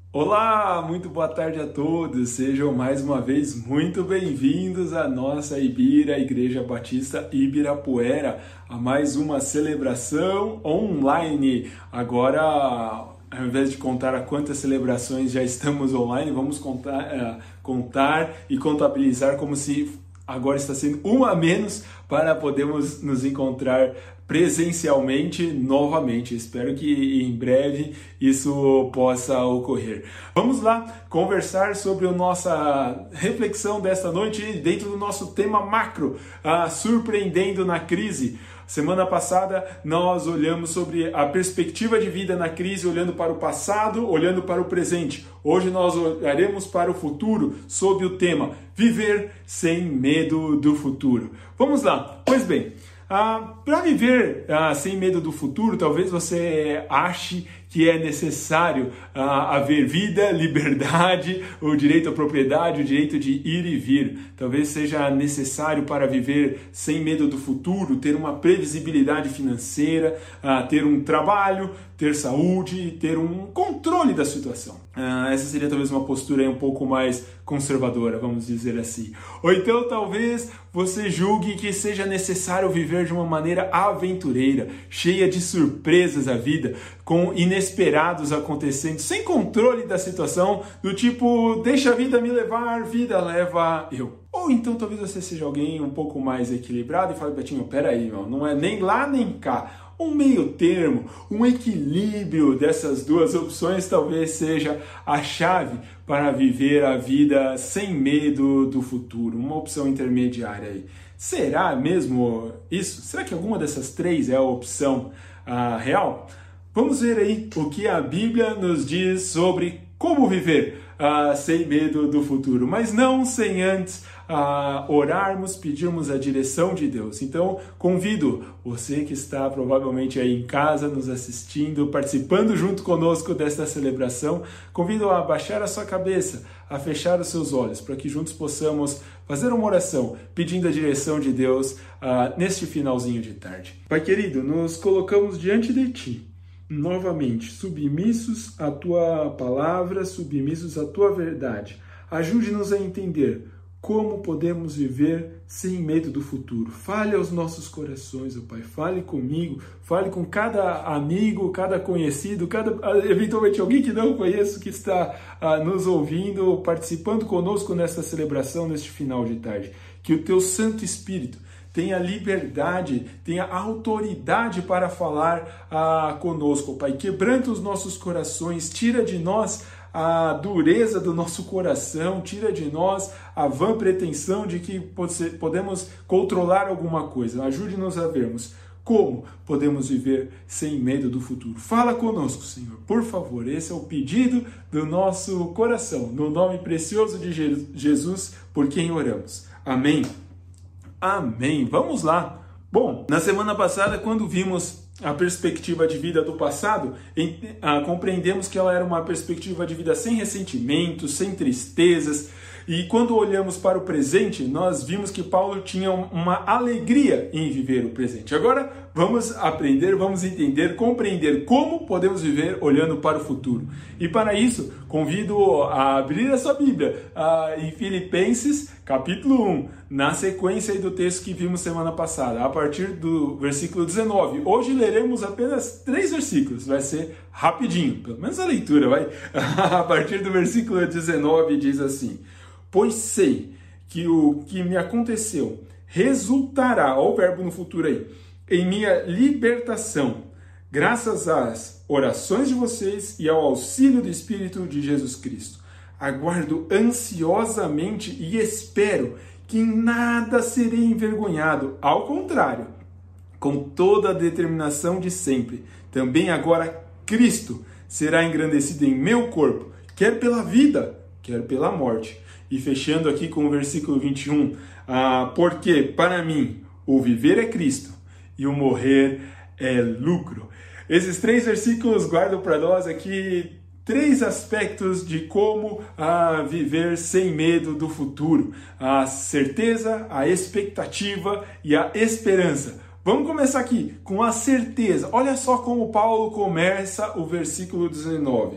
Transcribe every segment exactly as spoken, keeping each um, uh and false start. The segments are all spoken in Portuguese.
Olá, muito boa tarde a todos, sejam mais uma vez muito bem-vindos à nossa Ibira, Igreja Batista Ibirapuera, a mais uma celebração online. Agora, ao invés de contar a quantas celebrações já estamos online, vamos contar, uh, contar e contabilizar como se agora está sendo uma a menos para podermos nos encontrar presencialmente novamente. Espero que em breve isso possa ocorrer. Vamos lá conversar sobre a nossa reflexão desta noite dentro do nosso tema macro, a surpreendendo na crise. Semana passada nós olhamos sobre a perspectiva de vida na crise, olhando para o passado, olhando para o presente. Hoje nós olharemos para o futuro sob o tema Viver sem medo do futuro. Vamos lá, pois bem, ah, para viver ah, sem medo do futuro, talvez você ache que é necessário ah, haver vida, liberdade, o direito à propriedade, o direito de ir e vir. Talvez seja necessário para viver sem medo do futuro, ter uma previsibilidade financeira, ah, ter um trabalho, ter saúde, ter um controle da situação. Ah, essa seria talvez uma postura aí um pouco mais conservadora, vamos dizer assim. Ou então talvez você julgue que seja necessário viver de uma maneira aventureira, cheia de surpresas a vida, com inesperados acontecendo, sem controle da situação, do tipo, deixa a vida me levar, vida leva eu. Ou então talvez você seja alguém um pouco mais equilibrado e fale, Betinho, peraí, não é nem lá nem cá. Um meio termo, um equilíbrio dessas duas opções talvez seja a chave para viver a vida sem medo do futuro, uma opção intermediária aí. Será mesmo isso? Será que alguma dessas três é a opção uh, real? Vamos ver aí o que a Bíblia nos diz sobre como viver uh, sem medo do futuro, mas não sem antes uh, orarmos, pedirmos a direção de Deus. Então, convido você que está provavelmente aí em casa, nos assistindo, participando junto conosco desta celebração, convido a baixar a sua cabeça, a fechar os seus olhos, para que juntos possamos fazer uma oração, pedindo a direção de Deus uh, neste finalzinho de tarde. Pai querido, nos colocamos diante de Ti, novamente, submissos à Tua palavra, submissos à Tua verdade. Ajude-nos a entender como podemos viver sem medo do futuro. Fale aos nossos corações, ó Pai. Fale comigo, fale com cada amigo, cada conhecido, cada eventualmente alguém que não conheço, que está uh, nos ouvindo, participando conosco nessa celebração, neste final de tarde. Que o Teu Santo Espírito tenha liberdade, tenha autoridade para falar ah, conosco, Pai. Quebranta os nossos corações, tira de nós a dureza do nosso coração, tira de nós a vã pretensão de que podemos controlar alguma coisa. Ajude-nos a vermos como podemos viver sem medo do futuro. Fala conosco, Senhor, por favor. Esse é o pedido do nosso coração, no nome precioso de Jesus, por quem oramos. Amém. Amém. Vamos lá. Bom, na semana passada, quando vimos a perspectiva de vida do passado, compreendemos que ela era uma perspectiva de vida sem ressentimentos, sem tristezas. E quando olhamos para o presente, nós vimos que Paulo tinha uma alegria em viver o presente. Agora vamos aprender, vamos entender, compreender como podemos viver olhando para o futuro. E para isso, convido a abrir a sua Bíblia uh, em Filipenses, capítulo um, na sequência aí do texto que vimos semana passada, a partir do versículo dezenove. Hoje leremos apenas três versículos, vai ser rapidinho, pelo menos a leitura, vai. A partir do versículo dezenove diz assim: pois sei que o que me aconteceu resultará, olha o verbo no futuro aí, em minha libertação, graças às orações de vocês e ao auxílio do Espírito de Jesus Cristo. Aguardo ansiosamente e espero que em nada serei envergonhado, ao contrário, com toda a determinação de sempre. Também agora Cristo será engrandecido em meu corpo, quer pela vida, quer pela morte. E fechando aqui com o versículo vinte e um, ah, porque para mim o viver é Cristo e o morrer é lucro. Esses três versículos guardam para nós aqui três aspectos de como ah, viver sem medo do futuro: a certeza, a expectativa e a esperança. Vamos começar aqui com a certeza. Olha só como Paulo começa o versículo dezenove.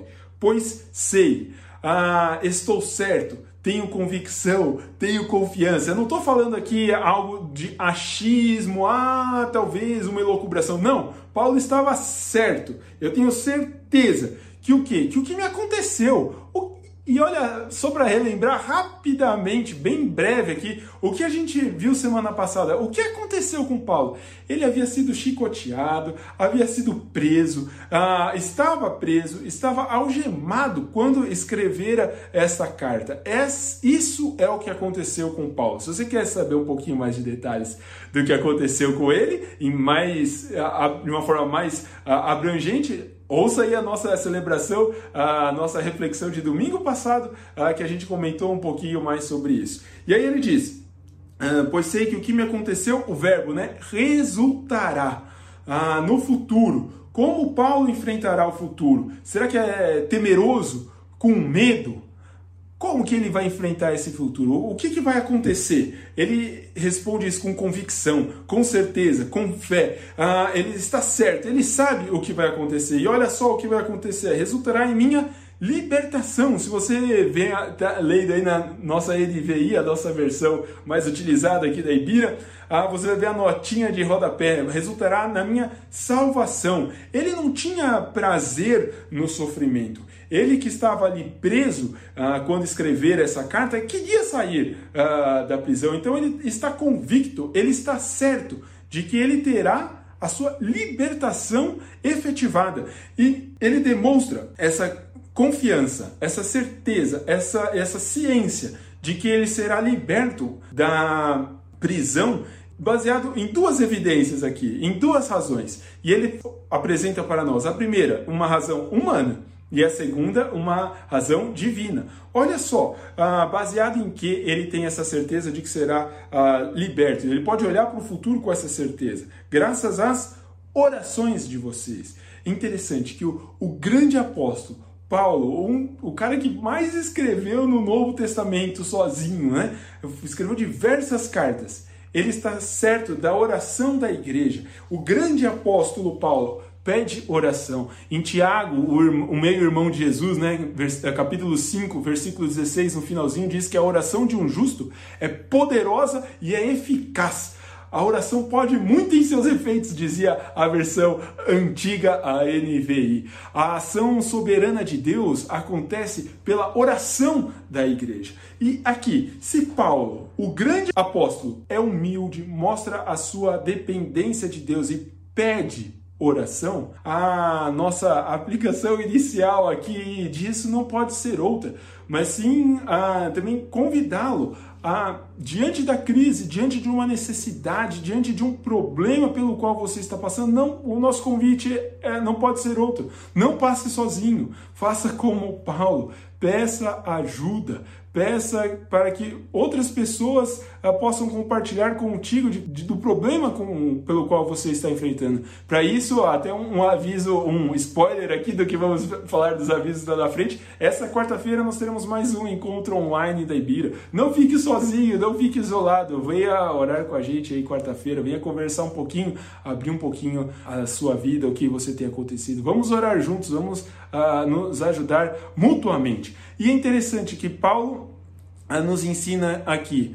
pois sei, ah, estou certo, tenho convicção, tenho confiança. Eu não estou falando aqui algo de achismo, ah, talvez uma elucubração. Não, Paulo estava certo. Eu tenho certeza que o quê? Que o que me aconteceu... O... E olha, só para relembrar rapidamente, bem breve aqui, o que a gente viu semana passada. O que aconteceu com Paulo? Ele havia sido chicoteado, havia sido preso, ah, estava preso, estava algemado quando escrevera essa carta. Es, isso é o que aconteceu com Paulo. Se você quer saber um pouquinho mais de detalhes do que aconteceu com ele, em mais, de uma forma mais abrangente, ouça aí a nossa celebração, a nossa reflexão de domingo passado, que a gente comentou um pouquinho mais sobre isso. E aí ele diz, pois sei que o que me aconteceu, o verbo, né, resultará ah, no futuro. Como Paulo enfrentará o futuro? Será que é temeroso, com medo? Como que ele vai enfrentar esse futuro? O que, que vai acontecer? Ele responde isso com convicção, com certeza, com fé. Ah, ele está certo, ele sabe o que vai acontecer. E olha só o que vai acontecer. Resultará em minha libertação. Se você vem tá lendo aí na nossa N V I, a nossa versão mais utilizada aqui da Ibira, ah, você vai ver a notinha de rodapé. Resultará na minha salvação. Ele não tinha prazer no sofrimento. Ele que estava ali preso ah, quando escrever essa carta, queria sair ah, da prisão. Então ele está convicto, ele está certo de que ele terá a sua libertação efetivada. E ele demonstra essa confiança, essa certeza, essa, essa ciência de que ele será liberto da prisão, baseado em duas evidências aqui, em duas razões. E ele apresenta para nós a primeira, uma razão humana, e a segunda, uma razão divina. Olha só, ah, baseado em que ele tem essa certeza de que será ah, liberto. Ele pode olhar para o futuro com essa certeza, graças às orações de vocês. Interessante que o, o grande apóstolo, Paulo, um, o cara que mais escreveu no Novo Testamento sozinho, né? Escreveu diversas cartas. Ele está certo da oração da igreja. O grande apóstolo Paulo pede oração. Em Tiago, o meio-irmão de Jesus, né, capítulo cinco, versículo dezesseis, no finalzinho, diz que a oração de um justo é poderosa e é eficaz. A oração pode muito em seus efeitos, dizia a versão antiga, a N V I. A ação soberana de Deus acontece pela oração da igreja. E aqui, se Paulo, o grande apóstolo, é humilde, mostra a sua dependência de Deus e pede oração, a nossa aplicação inicial aqui disso não pode ser outra, mas sim a, também convidá-lo a, diante da crise, diante de uma necessidade, diante de um problema pelo qual você está passando, não, o nosso convite é, não pode ser outro. Não passe sozinho, faça como Paulo, peça ajuda, peça para que outras pessoas uh, possam compartilhar contigo de, de, do problema com, pelo qual você está enfrentando. Para isso, até um, um aviso, um spoiler aqui do que vamos falar dos avisos lá na frente. Essa quarta-feira nós teremos mais um encontro online da Ibira. Não fique sozinho, não fique isolado. Venha orar com a gente aí quarta-feira, venha conversar um pouquinho, abrir um pouquinho a sua vida, o que você tem acontecido. Vamos orar juntos, vamos uh, nos ajudar mutuamente. E é interessante que Paulo nos ensina aqui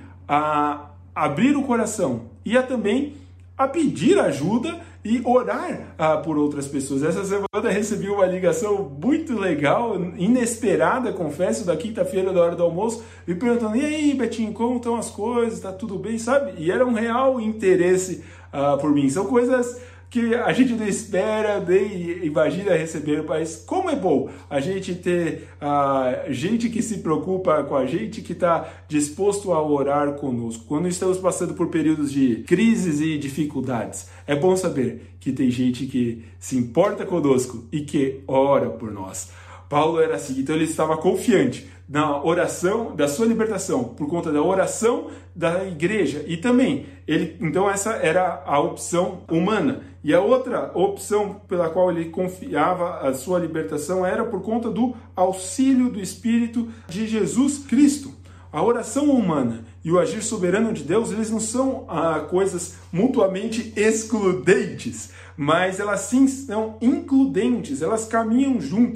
a abrir o coração e a também a pedir ajuda e orar ah, por outras pessoas. Essa semana recebi uma ligação muito legal, inesperada, confesso, da quinta-feira da hora do almoço, me perguntando, e aí, Betinho, como estão as coisas? Tá tudo bem, sabe? E era um real interesse ah, por mim. São coisas que a gente não espera, nem imagina receber, mas como é bom a gente ter uh, gente que se preocupa com a gente, que está disposto a orar conosco. Quando estamos passando por períodos de crises e dificuldades, é bom saber que tem gente que se importa conosco e que ora por nós. Paulo era assim, então ele estava confiante na oração da sua libertação, por conta da oração da igreja. E também, ele, então essa era a opção humana. E a outra opção pela qual ele confiava a sua libertação era por conta do auxílio do Espírito de Jesus Cristo. A oração humana e o agir soberano de Deus, eles não são ah, coisas mutuamente excludentes, mas elas sim são includentes, elas caminham juntas.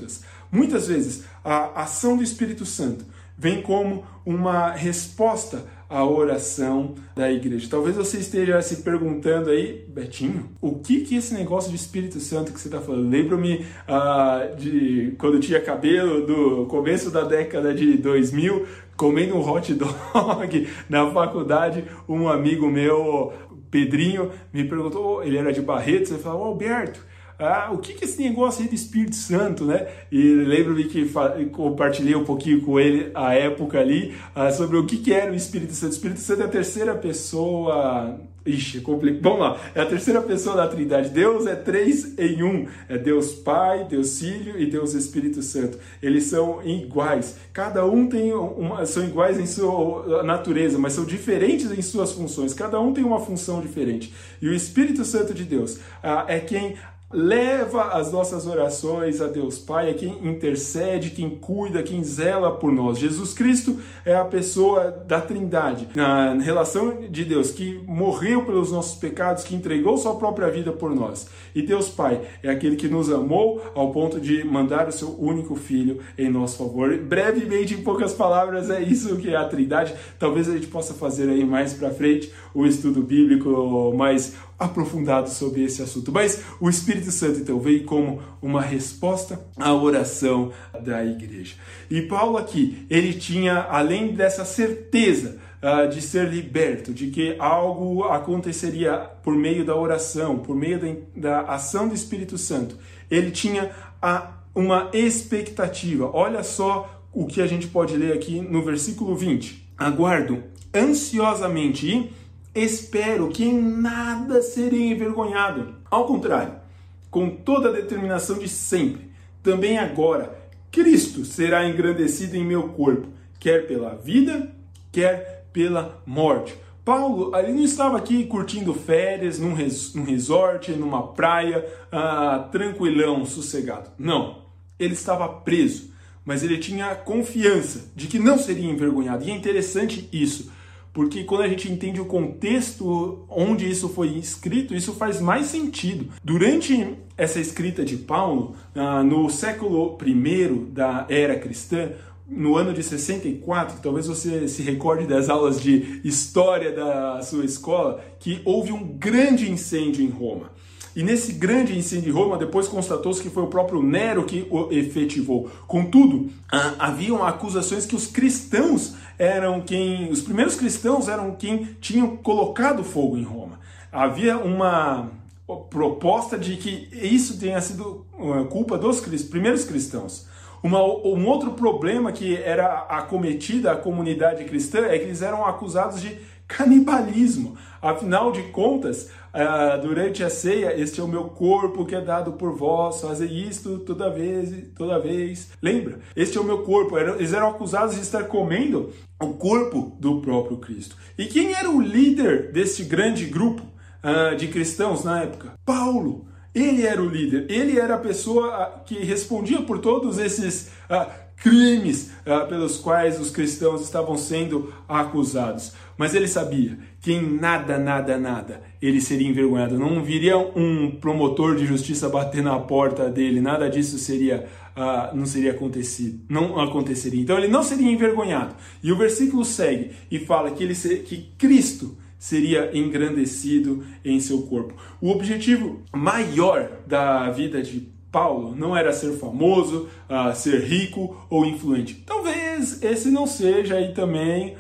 Muitas vezes, a ação do Espírito Santo vem como uma resposta à oração da igreja. Talvez você esteja se perguntando aí, Betinho, o que que é esse negócio de Espírito Santo que você está falando? Lembro-me uh, de quando eu tinha cabelo, do começo da década de dois mil, comendo um hot dog na faculdade, um amigo meu, Pedrinho, me perguntou, ele era de Barretos, ele falou, Alberto, Ah, o que que é esse negócio aí do Espírito Santo, né? E lembro-me que compartilhei um pouquinho com ele a época ali uh, sobre o que que era o Espírito Santo. O Espírito Santo é a terceira pessoa... Ixi, é complicado. Vamos lá. É a terceira pessoa da Trindade. Deus é três em um. É Deus Pai, Deus Filho e Deus Espírito Santo. Eles são iguais. Cada um tem uma... São iguais em sua natureza, mas são diferentes em suas funções. Cada um tem uma função diferente. E o Espírito Santo de Deus uh, é quem... leva as nossas orações a Deus Pai, é quem intercede, quem cuida, quem zela por nós. Jesus Cristo é a pessoa da Trindade, na relação de Deus, que morreu pelos nossos pecados, que entregou sua própria vida por nós. E Deus Pai é aquele que nos amou ao ponto de mandar o seu único Filho em nosso favor. Brevemente, em poucas palavras, é isso que é a Trindade. Talvez a gente possa fazer aí mais para frente o estudo bíblico mais aprofundado sobre esse assunto. Mas o Espírito Santo, então, veio como uma resposta à oração da igreja. E Paulo aqui, ele tinha, além dessa certeza uh, de ser liberto, de que algo aconteceria por meio da oração, por meio da, da ação do Espírito Santo, ele tinha a, uma expectativa. Olha só o que a gente pode ler aqui no versículo vinte. Aguardo ansiosamente e espero que em nada serei envergonhado. Ao contrário, com toda a determinação de sempre, também agora, Cristo será engrandecido em meu corpo, quer pela vida, quer pela morte. Paulo, ele não estava aqui curtindo férias num, res, num resort, numa praia, ah, tranquilão, sossegado. Não, ele estava preso, mas ele tinha confiança de que não seria envergonhado. E é interessante isso, porque quando a gente entende o contexto onde isso foi escrito, isso faz mais sentido. Durante essa escrita de Paulo, no século primeiro da era cristã, no ano de sessenta e quatro, talvez você se recorde das aulas de história da sua escola, que houve um grande incêndio em Roma. E nesse grande incêndio em Roma, depois constatou-se que foi o próprio Nero que o efetivou. Contudo, haviam acusações que os cristãos eram quem... Os primeiros cristãos eram quem tinham colocado fogo em Roma. Havia uma proposta de que isso tenha sido culpa dos primeiros cristãos. Uma, um outro problema que era acometido à comunidade cristã é que eles eram acusados de canibalismo. Afinal de contas, uh, durante a ceia, este é o meu corpo que é dado por vós, fazei isto toda vez, toda vez. Lembra? Este é o meu corpo. Eles eram acusados de estar comendo o corpo do próprio Cristo. E quem era o líder deste grande grupo uh, de cristãos na época? Paulo. Ele era o líder. Ele era a pessoa uh, que respondia por todos esses uh, crimes uh, pelos quais os cristãos estavam sendo acusados. Mas ele sabia que em nada, nada, nada ele seria envergonhado. Não viria um promotor de justiça bater na porta dele. Nada disso seria, uh, não seria acontecido. Não aconteceria. Então ele não seria envergonhado. E o versículo segue e fala que, ele ser, que Cristo seria engrandecido em seu corpo. O objetivo maior da vida de Paulo não era ser famoso, uh, ser rico ou influente. Talvez esse não seja aí também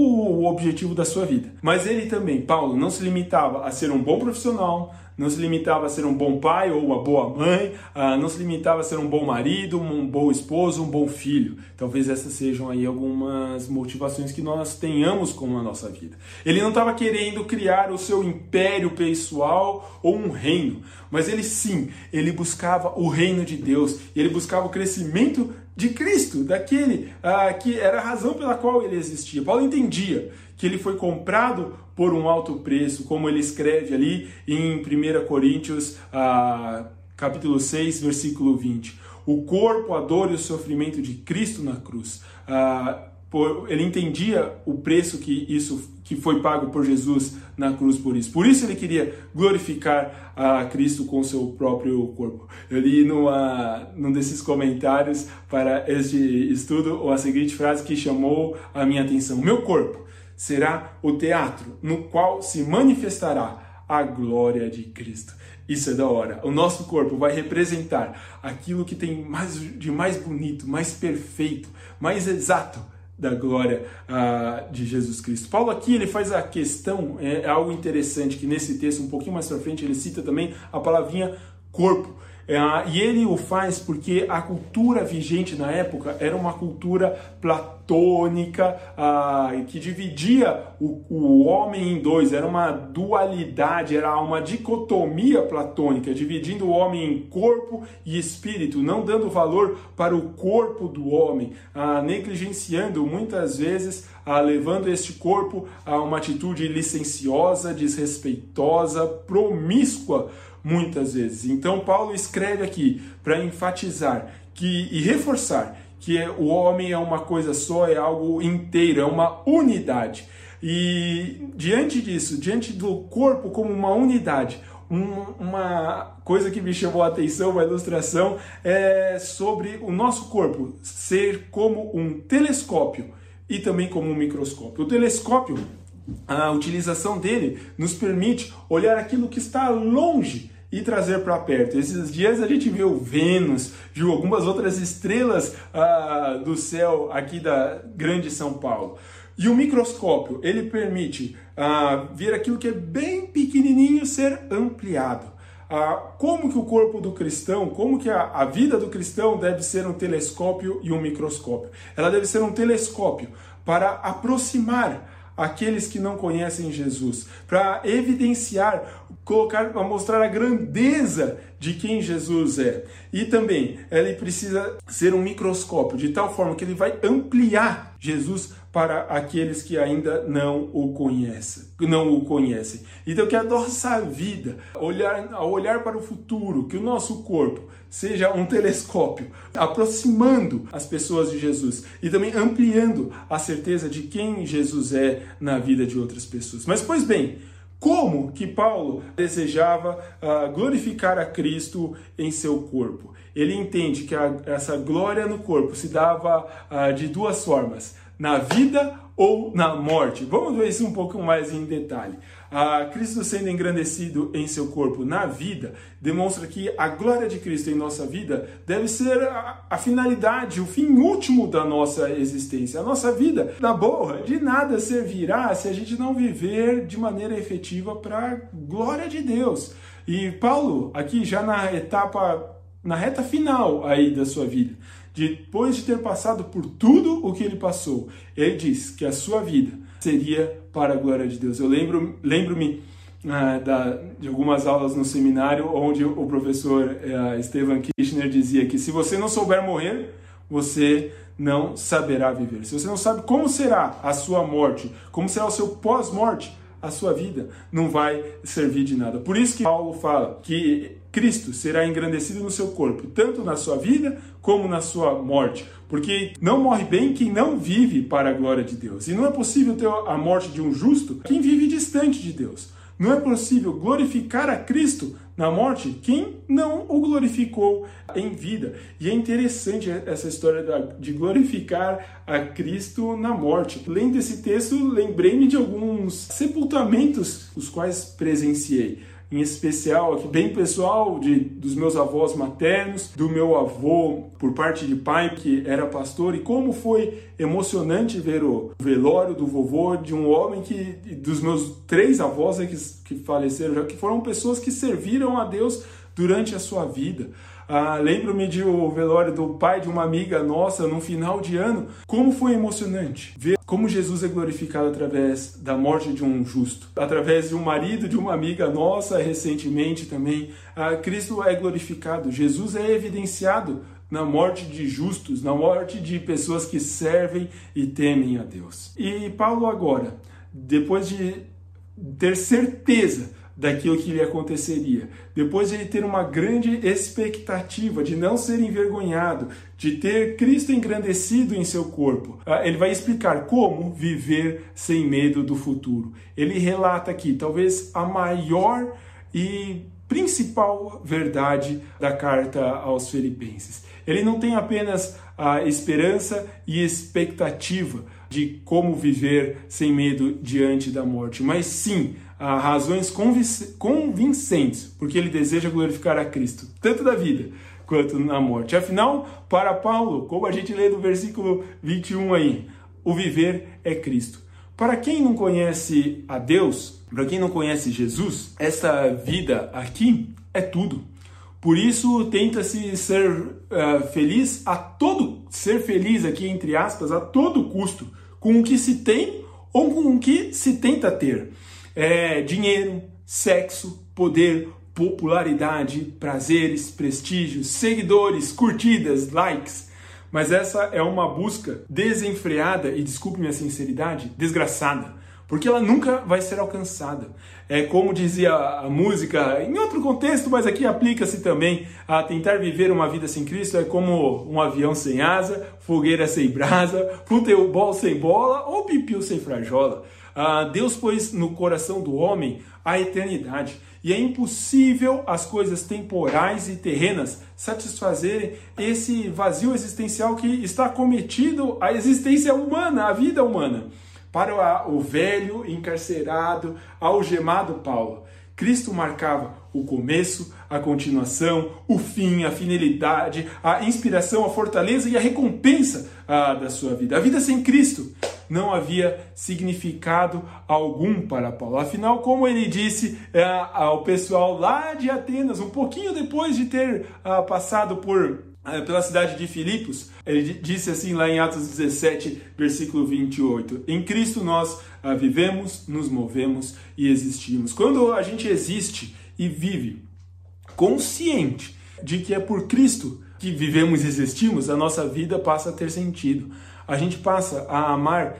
o objetivo da sua vida. Mas ele também, Paulo, não se limitava a ser um bom profissional, não se limitava a ser um bom pai ou uma boa mãe, uh, não se limitava a ser um bom marido, um bom esposo, um bom filho. Talvez essas sejam aí algumas motivações que nós tenhamos como na nossa vida. Ele não estava querendo criar o seu império pessoal ou um reino, mas ele sim, ele buscava o reino de Deus, e ele buscava o crescimento de Cristo, daquele uh, que era a razão pela qual ele existia. Paulo entendia que ele foi comprado por um alto preço, como ele escreve ali em primeira Coríntios, uh, capítulo seis, versículo vinte. O corpo, a dor e o sofrimento de Cristo na cruz. Uh, por, ele entendia o preço que isso que foi pago por Jesus na cruz por isso. Por isso ele queria glorificar a Cristo com seu próprio corpo. Eu li numa, num desses comentários para este estudo a seguinte frase que chamou a minha atenção: meu corpo será o teatro no qual se manifestará a glória de Cristo. Isso é da hora. O nosso corpo vai representar aquilo que tem mais, de mais bonito, mais perfeito, mais exato da glória uh, de Jesus Cristo. Paulo aqui ele faz a questão, é, é algo interessante, que nesse texto, um pouquinho mais pra frente, ele cita também a palavrinha corpo. Uh, e ele o faz porque a cultura vigente na época era uma cultura platônica, uh, que dividia o, o homem em dois, era uma dualidade, era uma dicotomia platônica, dividindo o homem em corpo e espírito, não dando valor para o corpo do homem, uh, negligenciando muitas vezes, uh, levando este corpo a uma atitude licenciosa, desrespeitosa, promíscua, muitas vezes. Então Paulo escreve aqui para enfatizar que, e reforçar que o homem é uma coisa só, é algo inteiro, é uma unidade. E diante disso, diante do corpo como uma unidade, um, uma coisa que me chamou a atenção, uma ilustração, é sobre o nosso corpo ser como um telescópio e também como um microscópio. O telescópio, a utilização dele nos permite olhar aquilo que está longe e trazer para perto. Esses dias a gente viu Vênus, viu algumas outras estrelas ah, do céu aqui da grande São Paulo. E o microscópio, ele permite ah, ver aquilo que é bem pequenininho ser ampliado. Ah, como que o corpo do cristão, como que a, a vida do cristão deve ser um telescópio e um microscópio? Ela deve ser um telescópio para aproximar aqueles que não conhecem Jesus, para evidenciar, colocar, mostrar a grandeza de quem Jesus é. E também ele precisa ser um microscópio, de tal forma que ele vai ampliar Jesus para aqueles que ainda não o conhecem, não o conhecem. Então que a nossa vida, olhar, ao olhar para o futuro, que o nosso corpo seja um telescópio, aproximando as pessoas de Jesus e também ampliando a certeza de quem Jesus é na vida de outras pessoas. Mas, pois bem, como que Paulo desejava uh, glorificar a Cristo em seu corpo? Ele entende que a, essa glória no corpo se dava uh, de duas formas: na vida ou na morte. Vamos ver isso um pouco mais em detalhe. Ah, Cristo sendo engrandecido em seu corpo na vida, demonstra que a glória de Cristo em nossa vida deve ser a, a finalidade, o fim último da nossa existência. A nossa vida, na boa, de nada servirá se a gente não viver de maneira efetiva para a glória de Deus. E Paulo, aqui já na etapa, na reta final aí da sua vida, depois de ter passado por tudo o que ele passou, ele diz que a sua vida seria para a glória de Deus. Eu lembro, lembro-me uh, da, de algumas aulas no seminário onde o professor uh, Stephen Kirchner dizia que se você não souber morrer, você não saberá viver. Se você não sabe como será a sua morte, como será o seu pós-morte, a sua vida não vai servir de nada. Por isso que Paulo fala que Cristo será engrandecido no seu corpo, tanto na sua vida como na sua morte. Porque não morre bem quem não vive para a glória de Deus. E não é possível ter a morte de um justo quem vive distante de Deus. Não é possível glorificar a Cristo na morte quem não o glorificou em vida. E é interessante essa história de glorificar a Cristo na morte. Lendo esse texto, lembrei-me de alguns sepultamentos os quais presenciei. Em especial, aqui bem pessoal, de, dos meus avós maternos, do meu avô por parte de pai, que era pastor, e como foi emocionante ver o velório do vovô de um homem que, dos meus três avós que, que faleceram, já que foram pessoas que serviram a Deus durante a sua vida. Ah, lembro-me de o velório do pai de uma amiga nossa no final de ano. Como foi emocionante ver como Jesus é glorificado através da morte de um justo, através de um marido de uma amiga nossa recentemente também. Ah, Cristo é glorificado, Jesus é evidenciado na morte de justos, na morte de pessoas que servem e temem a Deus. E Paulo agora, depois de ter certeza daquilo que lhe aconteceria, depois de ele ter uma grande expectativa de não ser envergonhado, de ter Cristo engrandecido em seu corpo, ele vai explicar como viver sem medo do futuro. Ele relata aqui, talvez a maior e principal verdade da carta aos Filipenses. Ele não tem apenas a esperança e expectativa de como viver sem medo diante da morte, mas sim a razões convincentes, porque ele deseja glorificar a Cristo, tanto na vida quanto na morte. Afinal, para Paulo, como a gente lê no versículo vinte e um aí, o viver é Cristo. Para quem não conhece a Deus, para quem não conhece Jesus, essa vida aqui é tudo. Por isso, tenta-se ser uh, feliz a todo, ser feliz aqui, entre aspas, a todo custo, com o que se tem ou com o que se tenta ter. É, dinheiro, sexo, poder, popularidade, prazeres, prestígio, seguidores, curtidas, likes. Mas essa é uma busca desenfreada e, desculpe minha sinceridade, desgraçada, porque ela nunca vai ser alcançada. É como dizia a música, em outro contexto, mas aqui aplica-se também, a tentar viver uma vida sem Cristo é como um avião sem asa, fogueira sem brasa, futebol sem bola ou pipiu sem frajola. Ah, Deus pôs no coração do homem a eternidade. E é impossível as coisas temporais e terrenas satisfazerem esse vazio existencial que está cometido à existência humana, à vida humana. Para o velho, encarcerado, algemado Paulo, Cristo marcava o começo, a continuação, o fim, a finalidade, a inspiração, a fortaleza e a recompensa ah, da sua vida. A vida sem Cristo não havia significado algum para Paulo. Afinal, como ele disse eh, ao pessoal lá de Atenas, um pouquinho depois de ter ah, passado por, ah, pela cidade de Filipos, ele disse assim lá em Atos dezessete, versículo vinte e oito, em Cristo nós ah, vivemos, nos movemos e existimos. Quando a gente existe e vive consciente de que é por Cristo que vivemos e existimos, a nossa vida passa a ter sentido. A gente passa a amar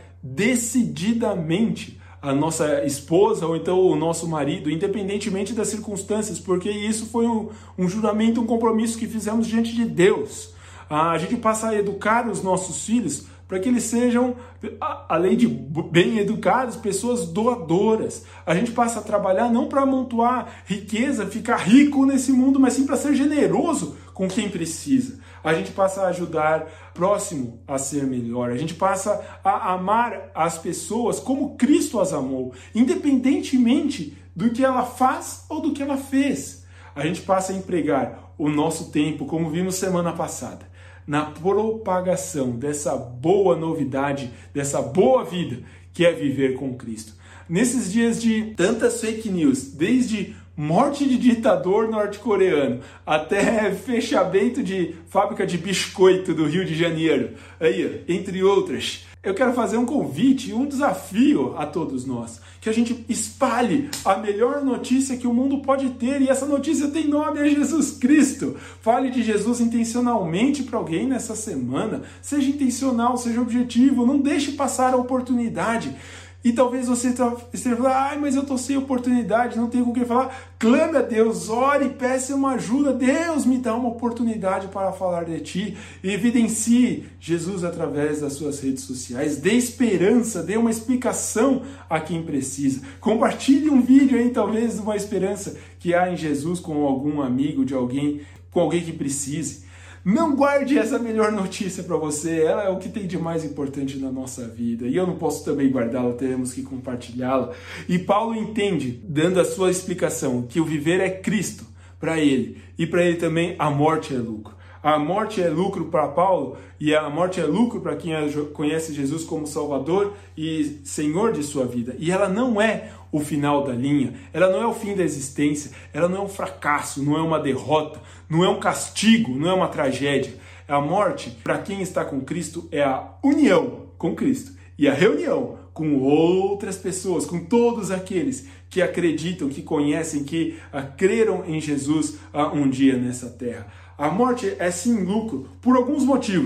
decididamente a nossa esposa ou então o nosso marido, independentemente das circunstâncias, porque isso foi um, um juramento, um compromisso que fizemos diante de Deus. A gente passa a educar os nossos filhos para que eles sejam, além de bem educados, pessoas doadoras. A gente passa a trabalhar não para amontoar riqueza, ficar rico nesse mundo, mas sim para ser generoso com quem precisa. A gente passa a ajudar próximo a ser melhor. A gente passa a amar as pessoas como Cristo as amou, independentemente do que ela faz ou do que ela fez. A gente passa a empregar o nosso tempo, como vimos semana passada, na propagação dessa boa novidade, dessa boa vida que é viver com Cristo. Nesses dias de tantas fake news, desde morte de ditador norte-coreano até fechamento de fábrica de biscoito do Rio de Janeiro, aí, entre outras, eu quero fazer um convite, um desafio a todos nós, que a gente espalhe a melhor notícia que o mundo pode ter, e essa notícia tem nome, é Jesus Cristo. Fale de Jesus intencionalmente para alguém nessa semana, seja intencional, seja objetivo, não deixe passar a oportunidade. E talvez você esteja falando, ai, mas eu estou sem oportunidade, não tenho com quem falar. Clame a Deus, ore, peça uma ajuda. Deus me dá uma oportunidade para falar de ti. Evidencie Jesus através das suas redes sociais. Dê esperança, dê uma explicação a quem precisa. Compartilhe um vídeo aí, talvez, de uma esperança que há em Jesus com algum amigo, de alguém, com alguém que precise. Não guarde essa melhor notícia para você, ela é o que tem de mais importante na nossa vida. E eu não posso também guardá-la, teremos que compartilhá-la. E Paulo entende, dando a sua explicação, que o viver é Cristo para ele. E para ele também a morte é lucro. A morte é lucro para Paulo e a morte é lucro para quem conhece Jesus como Salvador e Senhor de sua vida. E ela não é o final da linha, ela não é o fim da existência, ela não é um fracasso, não é uma derrota, não é um castigo, não é uma tragédia. A morte, para quem está com Cristo, é a união com Cristo e a reunião com outras pessoas, com todos aqueles que acreditam, que conhecem, que uh, creram em Jesus uh, um dia nessa terra. A morte é sim lucro por alguns motivos,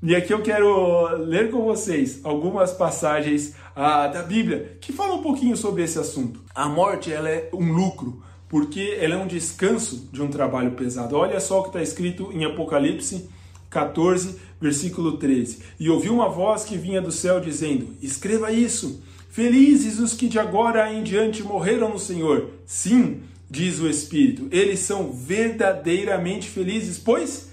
E aqui eu quero ler com vocês algumas passagens ah, da Bíblia que falam um pouquinho sobre esse assunto. A morte, ela é um lucro, porque ela é um descanso de um trabalho pesado. Olha só o que está escrito em Apocalipse catorze, versículo treze. E ouvi uma voz que vinha do céu dizendo: escreva isso, felizes os que de agora em diante morreram no Senhor. Sim, diz o Espírito, eles são verdadeiramente felizes, pois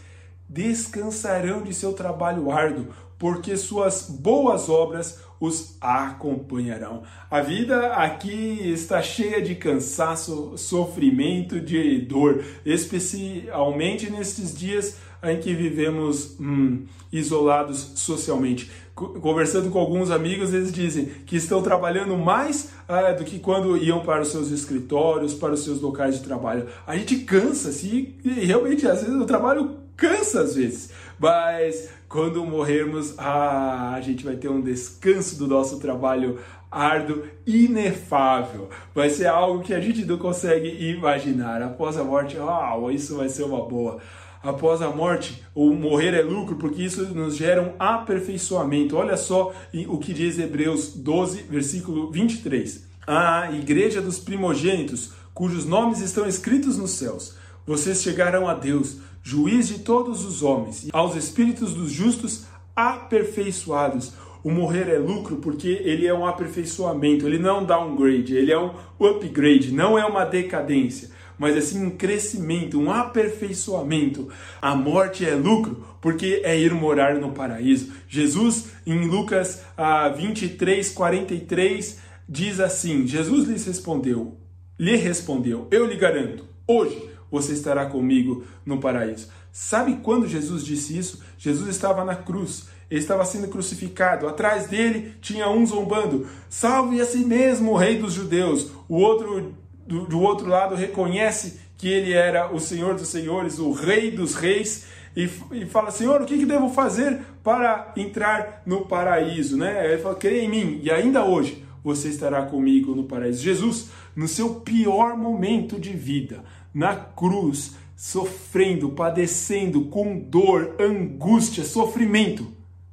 descansarão de seu trabalho árduo, porque suas boas obras os acompanharão. A vida aqui está cheia de cansaço, sofrimento, de dor, especialmente nesses dias em que vivemos hum, isolados socialmente. Conversando com alguns amigos, eles dizem que estão trabalhando mais ah, do que quando iam para os seus escritórios, para os seus locais de trabalho. A gente cansa-se e realmente, às vezes, o trabalho cansa às vezes, mas quando morrermos, ah, a gente vai ter um descanso do nosso trabalho árduo, inefável. Vai ser algo que a gente não consegue imaginar. Após a morte, ah, isso vai ser uma boa. Após a morte, o morrer é lucro, porque isso nos gera um aperfeiçoamento. Olha só o que diz Hebreus doze, versículo vinte e três. A igreja dos primogênitos, cujos nomes estão escritos nos céus. Vocês chegarão a Deus, juiz de todos os homens, e aos espíritos dos justos aperfeiçoados. O morrer é lucro porque ele é um aperfeiçoamento, ele não é um downgrade, ele é um upgrade, não é uma decadência, mas assim um crescimento, um aperfeiçoamento. A morte é lucro porque é ir morar no paraíso. Jesus, em Lucas ah, vinte e três, quarenta e três, diz assim, Jesus lhes respondeu, lhe respondeu, eu lhe garanto, hoje você estará comigo no paraíso. Sabe quando Jesus disse isso? Jesus estava na cruz, ele estava sendo crucificado, atrás dele tinha um zombando, salve a si mesmo, o rei dos judeus. O outro, do, do outro lado, reconhece que ele era o Senhor dos senhores, o rei dos reis, e, e fala, Senhor, o que, que devo fazer para entrar no paraíso? Né? Ele fala, crê em mim, e ainda hoje você estará comigo no paraíso. Jesus, no seu pior momento de vida, na cruz, sofrendo, padecendo, com dor, angústia, sofrimento,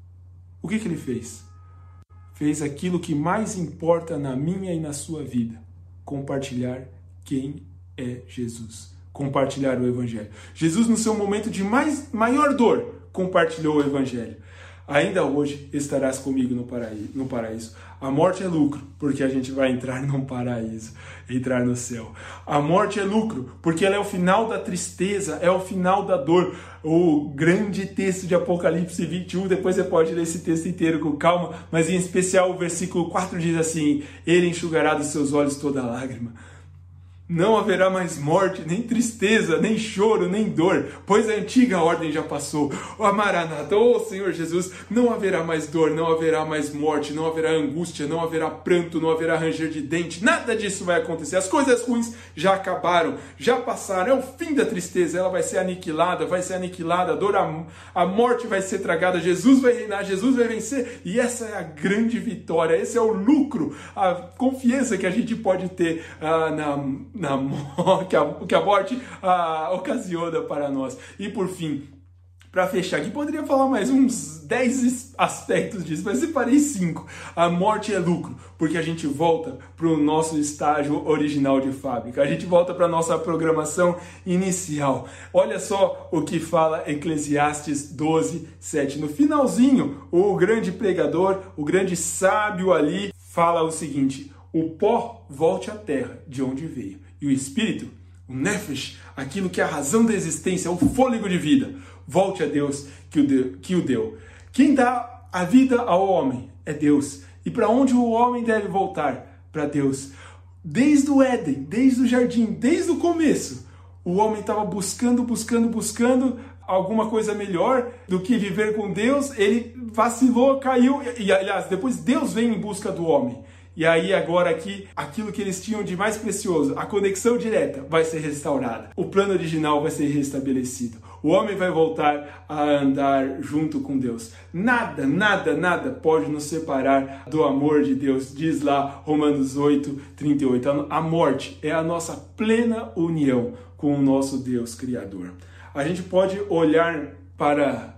o que que ele fez? Fez aquilo que mais importa na minha e na sua vida, compartilhar quem é Jesus, compartilhar o Evangelho. Jesus, no seu momento de mais, maior dor, compartilhou o Evangelho. Ainda hoje estarás comigo no paraíso, no paraíso. A morte é lucro, porque a gente vai entrar no paraíso, entrar no céu. A morte é lucro, porque ela é o final da tristeza, é o final da dor. O grande texto de Apocalipse vinte e um, depois você pode ler esse texto inteiro com calma, mas em especial o versículo quatro diz assim, ele enxugará dos seus olhos toda lágrima. Não haverá mais morte, nem tristeza, nem choro, nem dor, pois a antiga ordem já passou. Ó Maranata, ó Senhor Jesus, não haverá mais dor, não haverá mais morte, não haverá angústia, não haverá pranto, não haverá ranger de dente, nada disso vai acontecer. As coisas ruins já acabaram, já passaram, é o fim da tristeza, ela vai ser aniquilada, vai ser aniquilada, a dor, a, a morte vai ser tragada, Jesus vai reinar, Jesus vai vencer, e essa é a grande vitória, esse é o lucro, a confiança que a gente pode ter ah, na Na, que, a, que a morte ah, ocasiona para nós. E por fim, para fechar aqui, poderia falar mais uns dez aspectos disso, mas separei cinco. A morte é lucro, porque a gente volta para o nosso estágio original de fábrica, a gente volta para a nossa programação inicial. Olha só o que fala Eclesiastes doze, sete. No finalzinho, o grande pregador, o grande sábio ali, fala o seguinte: o pó volte à terra de onde veio. E o espírito, o nefesh, aquilo que é a razão da existência, o fôlego de vida, volte a Deus que o deu. Que o deu. Quem dá a vida ao homem é Deus. E para onde o homem deve voltar? Para Deus. Desde o Éden, desde o jardim, desde o começo, o homem estava buscando, buscando, buscando alguma coisa melhor do que viver com Deus. Ele vacilou, caiu, e aliás, depois Deus vem em busca do homem. E aí agora aqui, aquilo que eles tinham de mais precioso, a conexão direta, vai ser restaurada. O plano original vai ser restabelecido. O homem vai voltar a andar junto com Deus. Nada, nada, nada pode nos separar do amor de Deus. Diz lá Romanos oito, trinta e oito. A morte é a nossa plena união com o nosso Deus Criador. A gente pode olhar para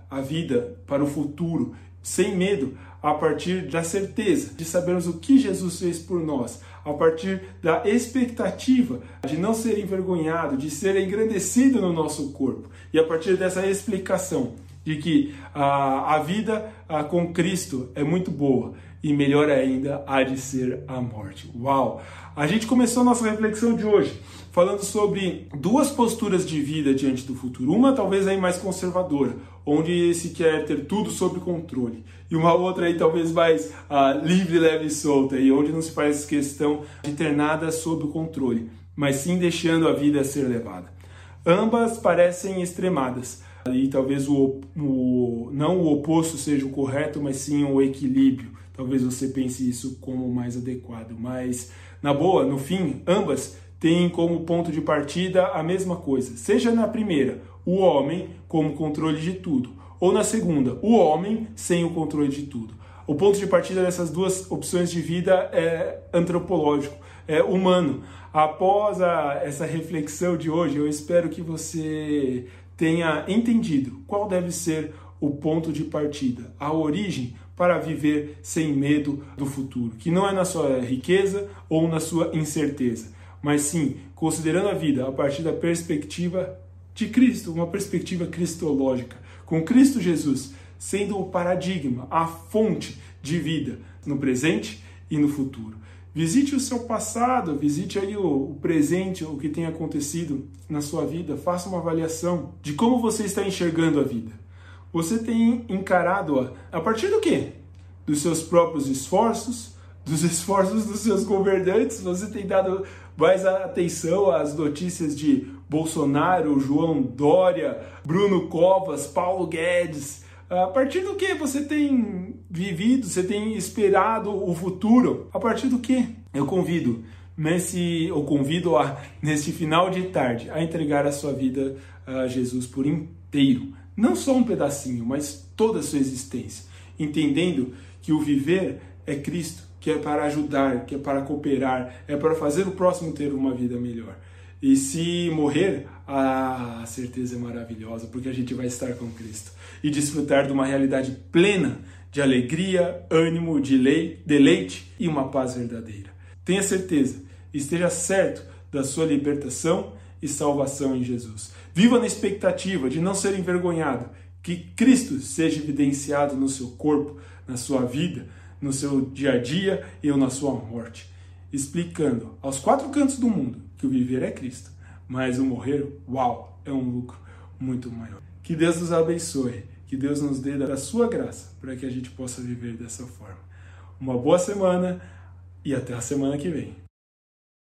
a vida para o futuro, sem medo, a partir da certeza de sabermos o que Jesus fez por nós, a partir da expectativa de não ser envergonhado, de ser engrandecido no nosso corpo, e a partir dessa explicação de que a, a vida a, com Cristo é muito boa e melhor ainda há de ser a morte. Uau! A gente começou a nossa reflexão de hoje falando sobre duas posturas de vida diante do futuro. Uma talvez aí mais conservadora, onde se quer ter tudo sob controle. E uma outra aí talvez mais ah, livre, leve e solta, e onde não se faz questão de ter nada sob controle, mas sim deixando a vida ser levada. Ambas parecem extremadas. E talvez o, o, não o oposto seja o correto, mas sim o equilíbrio. Talvez você pense isso como mais adequado. Mas, na boa, no fim, ambas têm como ponto de partida a mesma coisa. Seja na primeira, o homem como controle de tudo. Ou na segunda, o homem sem o controle de tudo. O ponto de partida dessas duas opções de vida é antropológico, é humano. Após a, essa reflexão de hoje, eu espero que você tenha entendido qual deve ser o ponto de partida, a origem para viver sem medo do futuro, que não é na sua riqueza ou na sua incerteza, mas sim considerando a vida a partir da perspectiva de Cristo, uma perspectiva cristológica, com Cristo Jesus sendo o paradigma, a fonte de vida no presente e no futuro. Visite o seu passado, visite aí o, o presente, o que tem acontecido na sua vida, faça uma avaliação de como você está enxergando a vida. Você tem encarado-a a partir do quê? Dos seus próprios esforços, dos esforços dos seus governantes? Você tem dado mais atenção às notícias de Bolsonaro, João Dória, Bruno Covas, Paulo Guedes? A partir do que você tem vivido, você tem esperado o futuro? A partir do que? Eu convido, nesse, eu convido a, nesse final de tarde, a entregar a sua vida a Jesus por inteiro. Não só um pedacinho, mas toda a sua existência. Entendendo que o viver é Cristo, que é para ajudar, que é para cooperar, é para fazer o próximo ter uma vida melhor. E se morrer, a certeza é maravilhosa, porque a gente vai estar com Cristo e desfrutar de uma realidade plena de alegria, ânimo, de lei, deleite e uma paz verdadeira. Tenha certeza, esteja certo da sua libertação e salvação em Jesus. Viva na expectativa de não ser envergonhado, que Cristo seja evidenciado no seu corpo, na sua vida, no seu dia a dia e na sua morte, explicando aos quatro cantos do mundo que o viver é Cristo, mas o morrer, uau, é um lucro muito maior. Que Deus nos abençoe, que Deus nos dê da sua graça para que a gente possa viver dessa forma. Uma boa semana e até a semana que vem.